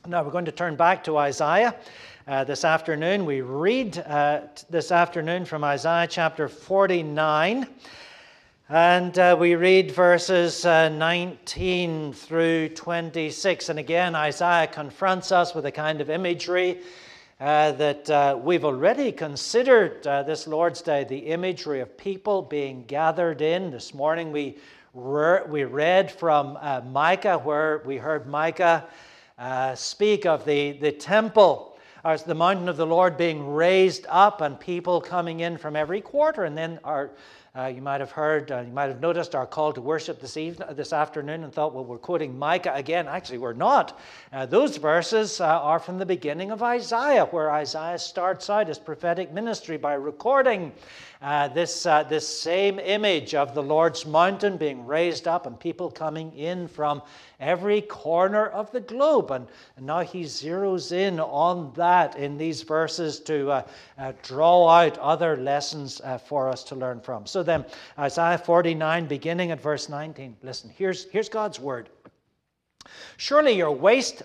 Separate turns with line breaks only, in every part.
Now we're going to turn back to Isaiah this afternoon. We read this afternoon from Isaiah chapter 49. And we read verses 19 through 26. And again, Isaiah confronts us with a kind of imagery that we've already considered this Lord's Day, the imagery of people being gathered in. This morning we read from Micah, where we heard Micah speak of the temple, as the mountain of the Lord being raised up and people coming in from every quarter. And then you might have noticed our call to worship this afternoon and thought, well, we're quoting Micah again. Actually, we're not. Those verses are from the beginning of Isaiah, where Isaiah starts out his prophetic ministry by recording this same image of the Lord's mountain being raised up and people coming in from every corner of the globe. And now he zeroes in on that in these verses to draw out other lessons for us to learn from. So then, Isaiah 49, beginning at verse 19. Listen, here's God's word. Surely your waste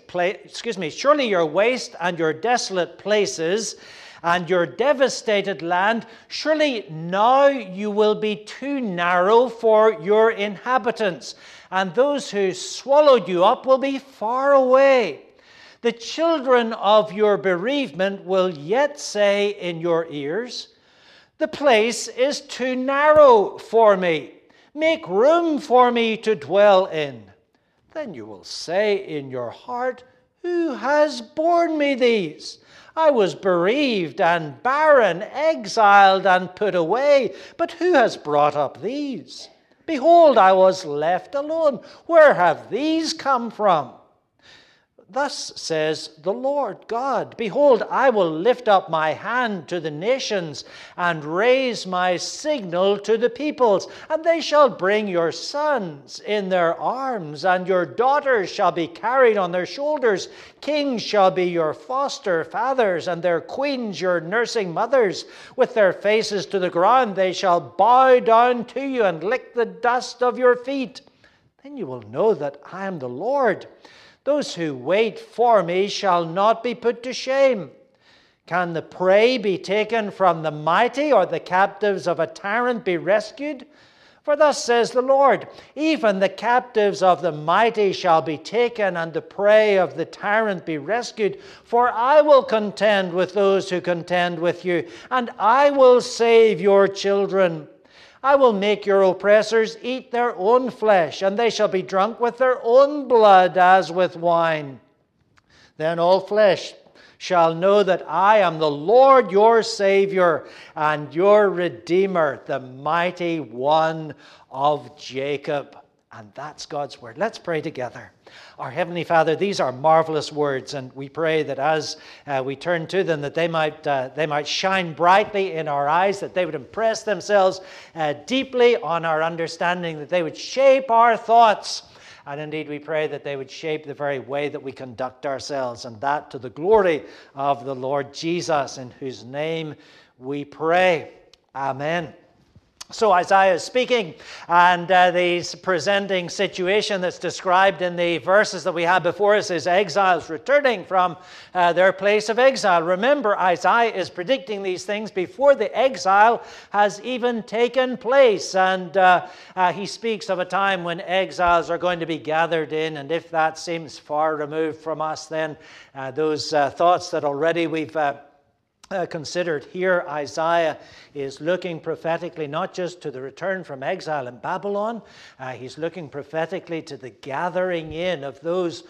and your desolate places and your devastated land, surely now you will be too narrow for your inhabitants, and those who swallowed you up will be far away. The children of your bereavement will yet say in your ears, the place is too narrow for me. Make room for me to dwell in. Then you will say in your heart, who has borne me these? I was bereaved and barren, exiled and put away. But who has brought up these? Behold, I was left alone. Where have these come from? Thus says the Lord God, behold, I will lift up my hand to the nations and raise my signal to the peoples, and they shall bring your sons in their arms, and your daughters shall be carried on their shoulders. Kings shall be your foster fathers, and their queens your nursing mothers. With their faces to the ground they shall bow down to you and lick the dust of your feet. Then you will know that I am the Lord. Those who wait for me shall not be put to shame. Can the prey be taken from the mighty, or the captives of a tyrant be rescued? For thus says the Lord, even the captives of the mighty shall be taken, and the prey of the tyrant be rescued. For I will contend with those who contend with you, and I will save your children. I will make your oppressors eat their own flesh, and they shall be drunk with their own blood as with wine. Then all flesh shall know that I am the Lord your Savior and your Redeemer, the mighty one of Jacob. And that's God's word. Let's pray together. Our Heavenly Father, these are marvelous words, and we pray that as we turn to them, that they might shine brightly in our eyes, that they would impress themselves deeply on our understanding, that they would shape our thoughts, and indeed we pray that they would shape the very way that we conduct ourselves, and that to the glory of the Lord Jesus, in whose name we pray. Amen. So Isaiah is speaking, and the presenting situation that's described in the verses that we have before us is exiles returning from their place of exile. Remember, Isaiah is predicting these things before the exile has even taken place, and he speaks of a time when exiles are going to be gathered in, and if that seems far removed from us, then those thoughts that already we've considered here, Isaiah is looking prophetically not just to the return from exile in Babylon, he's looking prophetically to the gathering in of those,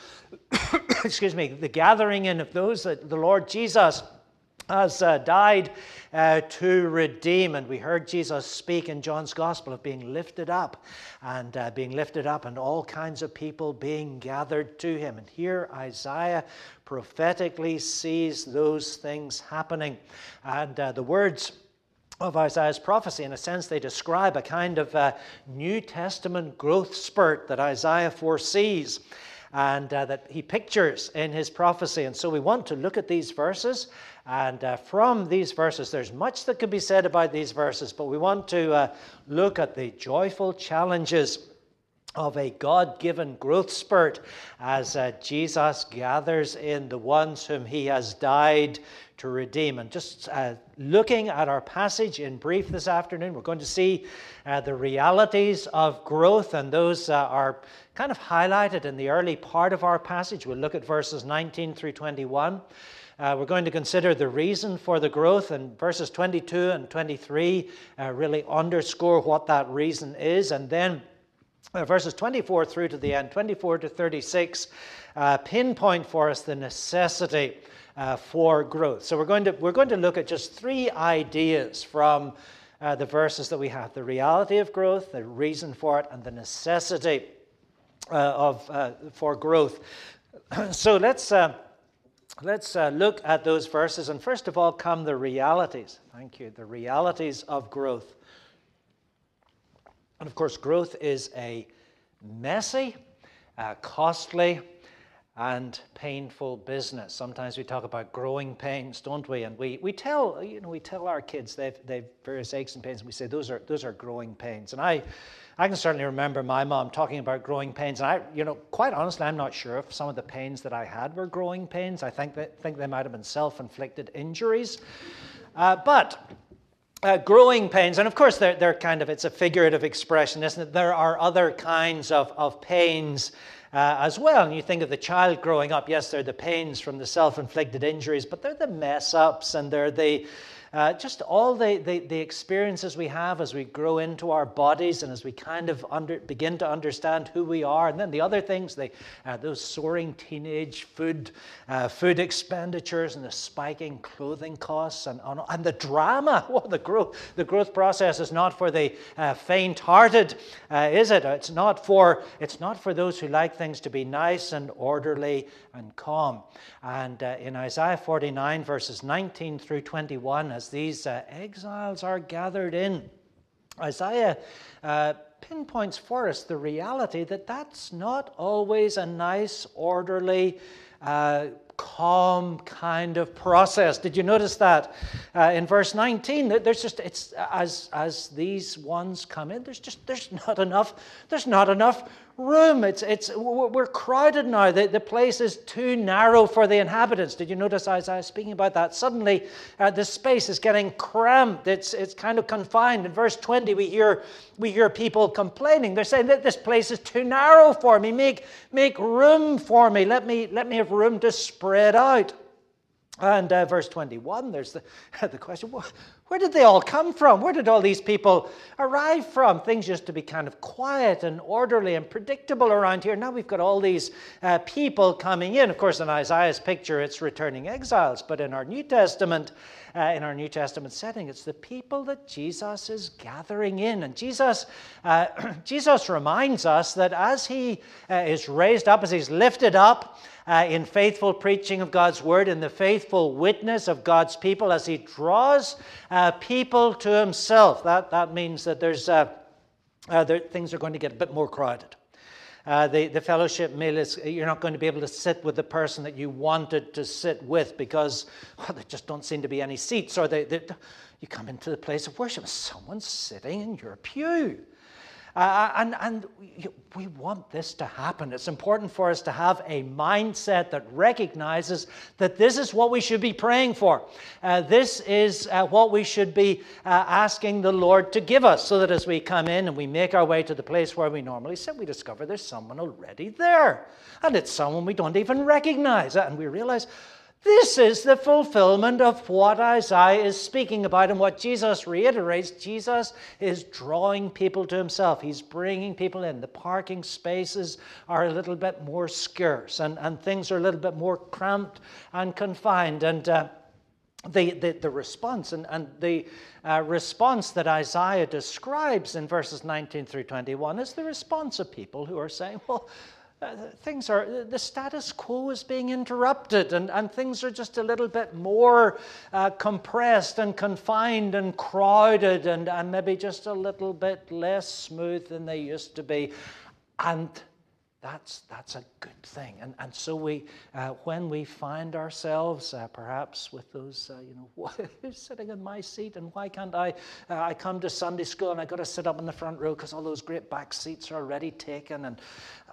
the gathering in of those that the Lord Jesus has died to redeem. And we heard Jesus speak in John's Gospel of being lifted up and all kinds of people being gathered to him. And here Isaiah prophetically sees those things happening. And the words of Isaiah's prophecy, in a sense, they describe a kind of New Testament growth spurt that Isaiah foresees and that he pictures in his prophecy. And so we want to look at these verses, and from these verses, there's much that could be said about these verses, but we want to look at the joyful challenges of a God-given growth spurt as Jesus gathers in the ones whom he has died to redeem. And just looking at our passage in brief this afternoon, we're going to see the realities of growth, and those are kind of highlighted in the early part of our passage. We'll look at verses 19 through 21. We're going to consider the reason for the growth, and verses 22 and 23 really underscore what that reason is. And then verses 24 through to the end, 24 to 36, pinpoint for us the necessity for growth. So we're going to look at just three ideas from the verses that we have: the reality of growth, the reason for it, and the necessity for growth. So let's look at those verses, and first of all come the realities. Thank you. The realities of growth. And of course, growth is a messy, costly, and painful business. Sometimes we talk about growing pains, don't we? And we tell our kids they've various aches and pains, and we say those are growing pains. And I can certainly remember my mom talking about growing pains, and quite honestly, I'm not sure if some of the pains that I had were growing pains. I think they might have been self-inflicted injuries, but growing pains, and of course they're kind of, it's a figurative expression, isn't it? There are other kinds of pains as well. And you think of the child growing up, yes, they're the pains from the self-inflicted injuries, but they're the mess-ups, and they're the just all the experiences we have as we grow into our bodies and as we kind of begin to understand who we are. And then the other things, those soaring teenage food expenditures and the spiking clothing costs and the drama. Well, the growth process is not for the faint-hearted, is it? It's not for those who like things to be nice and orderly and calm. And in Isaiah 49, verses 19 through 21, as these exiles are gathered in, Isaiah pinpoints for us the reality that that's not always a nice, orderly, calm kind of process. Did you notice that in verse 19? There's just, it's as these ones come in, there's not enough room. We're crowded now. The place is too narrow for the inhabitants. Did you notice Isaiah speaking about that? Suddenly, the space is getting cramped. It's kind of confined. In verse 20, we hear people complaining. They're saying that this place is too narrow for me. Make room for me. Let me have room to spread out. And verse 21, there's the question, where did they all come from? Where did all these people arrive from? Things used to be kind of quiet and orderly and predictable around here. Now we've got all these people coming in. Of course, in Isaiah's picture, it's returning exiles. But in our New Testament setting, it's the people that Jesus is gathering in. And Jesus reminds us that as he is raised up, as he's lifted up, in faithful preaching of God's word, in the faithful witness of God's people, as he draws people to himself. That means that things are going to get a bit more crowded. The fellowship meal is, you're not going to be able to sit with the person that you wanted to sit with because there just don't seem to be any seats, or you come into the place of worship, someone's sitting in your pew. And we want this to happen. It's important for us to have a mindset that recognizes that this is what we should be praying for. This is what we should be asking the Lord to give us, so that as we come in and we make our way to the place where we normally sit, we discover there's someone already there. And it's someone we don't even recognize. And we realize this is the fulfillment of what Isaiah is speaking about, and what Jesus reiterates. Jesus is drawing people to himself. He's bringing people in. The parking spaces are a little bit more scarce, and things are a little bit more cramped and confined. And the response and the response that Isaiah describes in verses 19 through 21 is the response of people who are saying, well, the status quo is being interrupted, and things are just a little bit more compressed and confined and crowded, and maybe just a little bit less smooth than they used to be. And that's a good thing. And so we, when we find ourselves perhaps with those, who's sitting in my seat, and why can't I come to Sunday school and I got to sit up in the front row because all those great back seats are already taken. And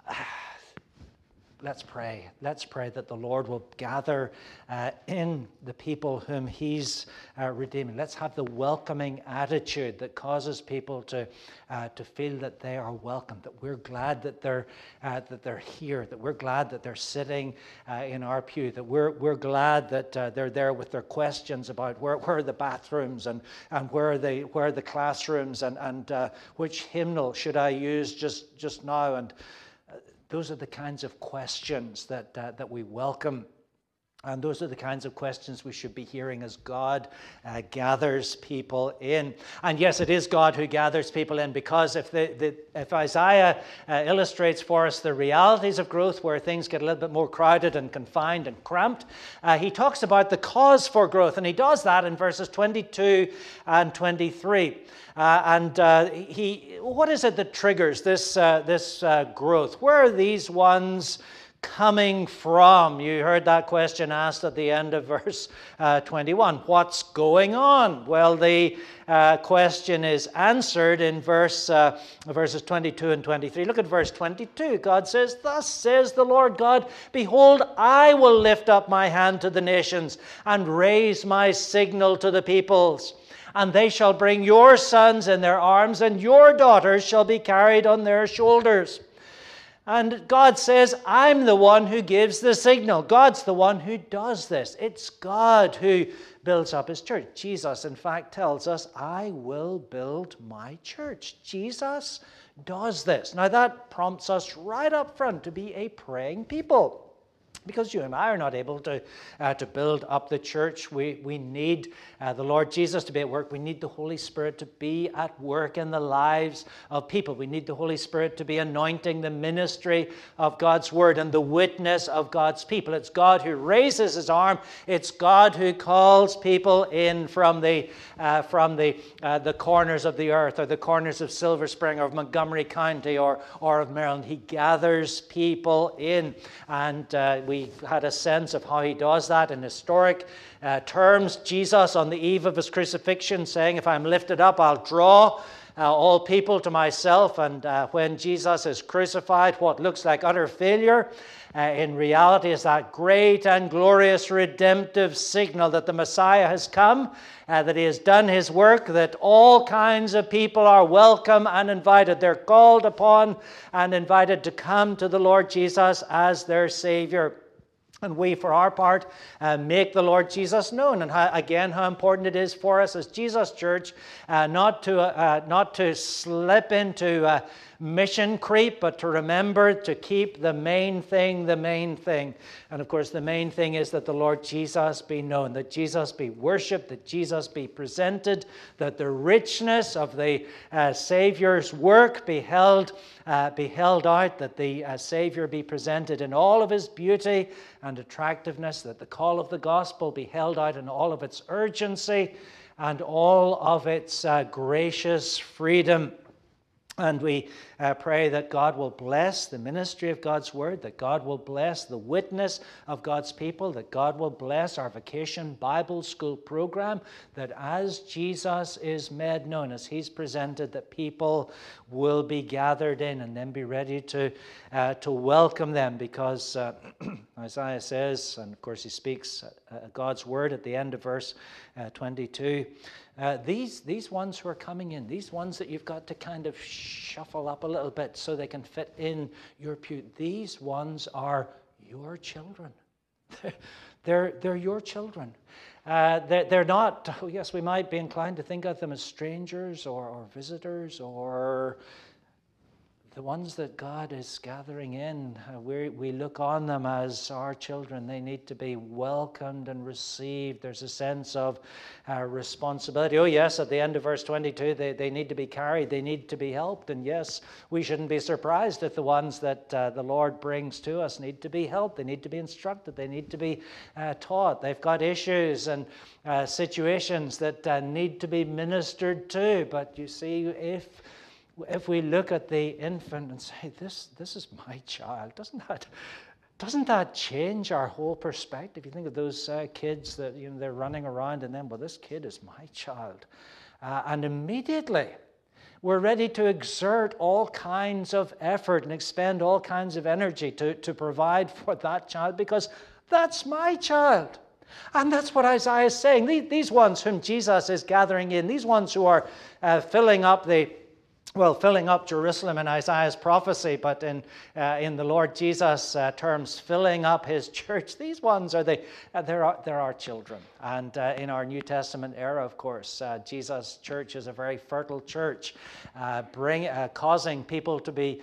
let's pray. Let's pray that the Lord will gather in the people whom He's redeeming. Let's have the welcoming attitude that causes people to feel that they are welcome, that we're glad that they're here, that we're glad that they're sitting in our pew, that we're glad that they're there with their questions about where are the bathrooms and where are the classrooms and which hymnal should I use just now. And those are the kinds of questions that we welcome. And those are the kinds of questions we should be hearing as God gathers people in. And yes, it is God who gathers people in, because if Isaiah illustrates for us the realities of growth, where things get a little bit more crowded and confined and cramped, he talks about the cause for growth, and he does that in verses 22 and 23. What is it that triggers this growth? Where are these ones coming from? You heard that question asked at the end of verse 21. What's going on? Well, the question is answered in verses 22 and 23. Look at verse 22. God says, "Thus says the Lord God, behold, I will lift up my hand to the nations and raise my signal to the peoples. And they shall bring your sons in their arms, and your daughters shall be carried on their shoulders." And God says, I'm the one who gives the signal. God's the one who does this. It's God who builds up His church. Jesus, in fact, tells us, I will build my church. Jesus does this. Now, that prompts us right up front to be a praying people, because you and I are not able to build up the church. We need the Lord Jesus to be at work. We need the Holy Spirit to be at work in the lives of people. We need the Holy Spirit to be anointing the ministry of God's word and the witness of God's people. It's God who raises His arm. It's God who calls people in from the corners of the earth, or the corners of Silver Spring, or of Montgomery County, or of Maryland. He gathers people in, and we had a sense of how He does that in historic terms. Jesus, on the eve of His crucifixion, saying, if I'm lifted up, I'll draw all people to myself. And when Jesus is crucified, what looks like utter failure, in reality is that great and glorious redemptive signal that the Messiah has come, that He has done His work, that all kinds of people are welcome and invited. They're called upon and invited to come to the Lord Jesus as their Savior. And we, for our part, make the Lord Jesus known. And how important it is for us as Jesus Church not to slip into mission creep, but to remember to keep the main thing the main thing. And of course, the main thing is that the Lord Jesus be known, that Jesus be worshipped, that Jesus be presented, that the richness of the Savior's work be held out, that the Savior be presented in all of His beauty and attractiveness, that the call of the gospel be held out in all of its urgency and all of its gracious freedom. And we pray that God will bless the ministry of God's word, that God will bless the witness of God's people, that God will bless our Vacation Bible School program, that as Jesus is made known, as He's presented, that people will be gathered in and then be ready to welcome them, because Isaiah says, and of course he speaks God's word at the end of verse 22, these ones who are coming in, these ones that you've got to kind of shuffle up a little bit so they can fit in your pew, these ones are your children. They're your children. They're not, oh yes, we might be inclined to think of them as strangers or visitors, or the ones that God is gathering in. We look on them as our children. They need to be welcomed and received. There's a sense of responsibility. Oh yes, at the end of verse 22, they need to be carried. They need to be helped. And yes, we shouldn't be surprised if the ones that the Lord brings to us need to be helped. They need to be instructed. They need to be taught. They've got issues and situations that need to be ministered to. But you see, if if we look at the infant and say, this is my child, doesn't that change our whole perspective? You think of those kids that they're running around, and then, well, this kid is my child. And immediately we're ready to exert all kinds of effort and expend all kinds of energy to provide for that child, because that's my child. And that's what Isaiah is saying. These ones whom Jesus is gathering in, these ones who are filling up Jerusalem in Isaiah's prophecy, but in the Lord Jesus' terms, filling up his church. These ones are they're our children. And in our New Testament era, of course, Jesus' church is a very fertile church, causing people to be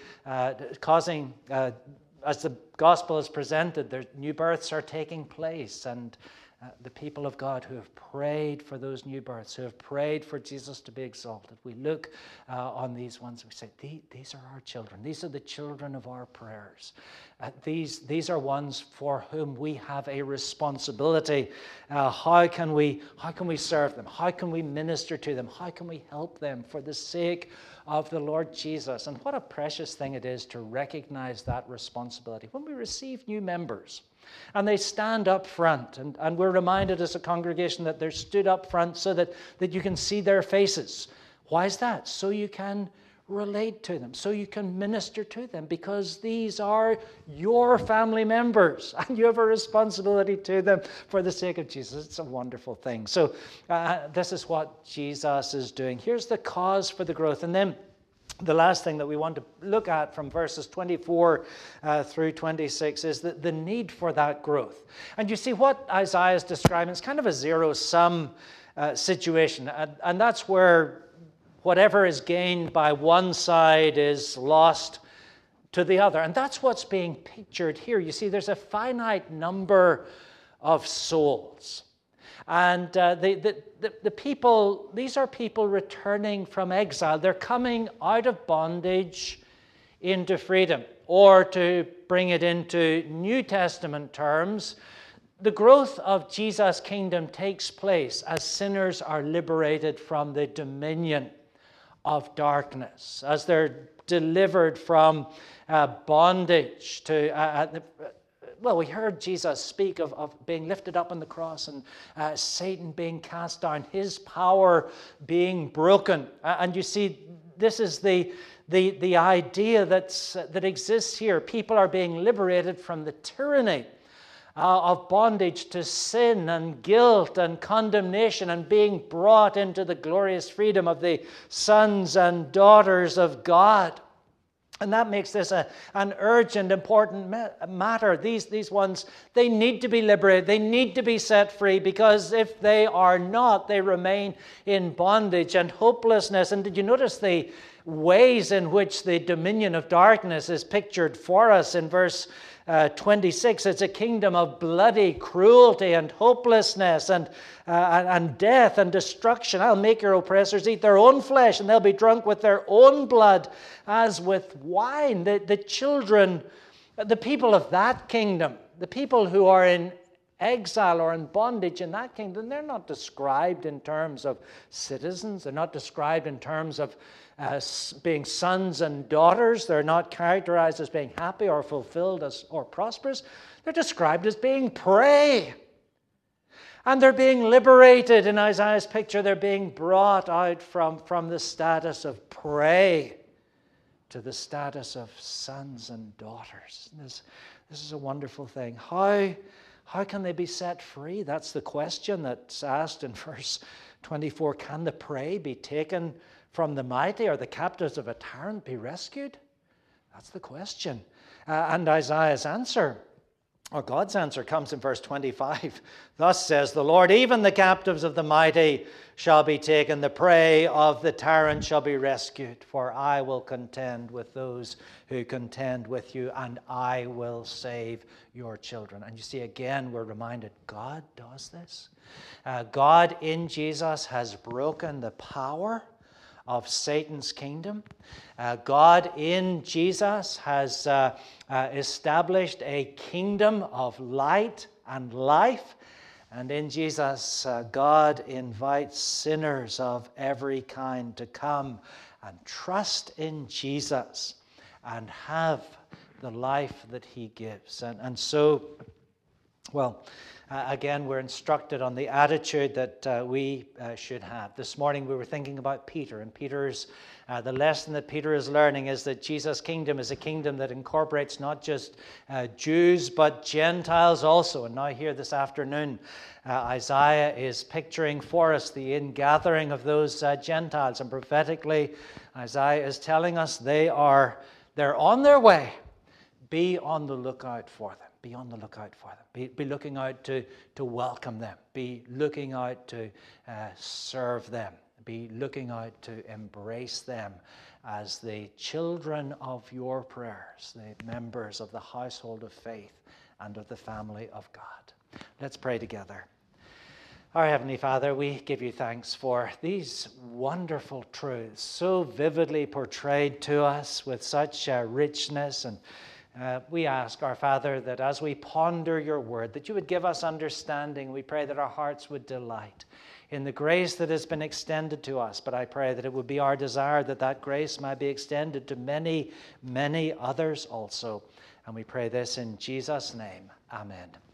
as the gospel is presented, their new births are taking place, and the people of God who have prayed for those new births, who have prayed for Jesus to be exalted. We look on these ones, we say, these are our children. These are the children of our prayers. These are ones for whom we have a responsibility. How can we serve them? How can we minister to them? How can we help them for the sake of the Lord Jesus? And what a precious thing it is to recognize that responsibility. When we receive new members, and they stand up front, and we're reminded as a congregation that they're stood up front so that you can see their faces. Why is that? So you can relate to them, so you can minister to them, because these are your family members, and you have a responsibility to them for the sake of Jesus. It's a wonderful thing. So this is what Jesus is doing. Here's the cause for the growth. And then the last thing that we want to look at from verses 24 through 26 is the need for that growth. And you see what Isaiah is describing is kind of a zero-sum situation. And that's where whatever is gained by one side is lost to the other. And that's what's being pictured here. You see, there's a finite number of souls. And the people, these are people returning from exile. They're coming out of bondage into freedom. Or to bring it into New Testament terms, the growth of Jesus' kingdom takes place as sinners are liberated from the dominion of darkness, as they're delivered from bondage to... Well, we heard Jesus speak of being lifted up on the cross and Satan being cast down, his power being broken. And you see, this is the idea that exists here. People are being liberated from the tyranny of bondage to sin and guilt and condemnation, and being brought into the glorious freedom of the sons and daughters of God. And that makes this an urgent, important matter. These ones, they need to be liberated. They need to be set free, because if they are not, they remain in bondage and hopelessness. And did you notice the ways in which the dominion of darkness is pictured for us in verse 26? It's a kingdom of bloody cruelty and hopelessness and death and destruction. I'll make your oppressors eat their own flesh, and they'll be drunk with their own blood as with wine. The children, the people of that kingdom, the people who are in exile or in bondage in that kingdom, they're not described in terms of citizens. They're not described in terms of being sons and daughters. They're not characterized as being happy or fulfilled or prosperous. They're described as being prey. And they're being liberated. In Isaiah's picture, they're being brought out from the status of prey to the status of sons and daughters. This is a wonderful thing. How can they be set free? That's the question that's asked in verse 24. Can the prey be taken from the mighty, or the captives of a tyrant be rescued? That's the question. And Isaiah's answer, or God's answer, comes in verse 25. Thus says the Lord, even the captives of the mighty shall be taken, the prey of the tyrant shall be rescued, for I will contend with those who contend with you, and I will save your children. And you see, again, we're reminded God does this. God in Jesus has broken the power of Satan's kingdom. God in Jesus has established a kingdom of light and life. And in Jesus, God invites sinners of every kind to come and trust in Jesus and have the life that he gives. And so, well, again, we're instructed on the attitude that we should have. This morning we were thinking about Peter, and the lesson that Peter is learning is that Jesus' kingdom is a kingdom that incorporates not just Jews but Gentiles also. And now here this afternoon, Isaiah is picturing for us the ingathering of those Gentiles, and prophetically Isaiah is telling us they're on their way. Be on the lookout for them. Be on the lookout for them. Be looking out to welcome them. Be looking out to serve them. Be looking out to embrace them as the children of your prayers, the members of the household of faith and of the family of God. Let's pray together. Our Heavenly Father, we give you thanks for these wonderful truths, so vividly portrayed to us with such richness. And we ask, our Father, that as we ponder your word, that you would give us understanding. We pray that our hearts would delight in the grace that has been extended to us. But I pray that it would be our desire that that grace might be extended to many, many others also. And we pray this in Jesus' name. Amen.